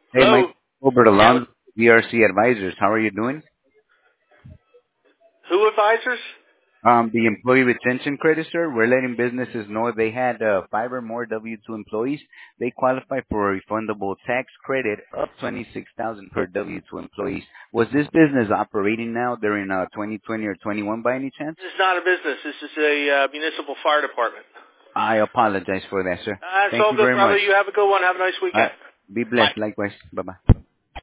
Hey, Mike Hello? Gilbert Yeah, Alonso, VRC Advisors. How are you doing? who advisors? The employee retention credit, sir. We're letting businesses know if they had 5 or more W-2 employees, they qualify for a refundable tax credit of $26,000 per W-2 employees. Was this business operating now during 2020 or 21 by any chance? This is not a business. This is a municipal fire department. I apologize for that, sir. It's Thank all you good, very brother. much. You have a good one. Have a nice weekend. Be Bye. blessed. Likewise. Bye-bye.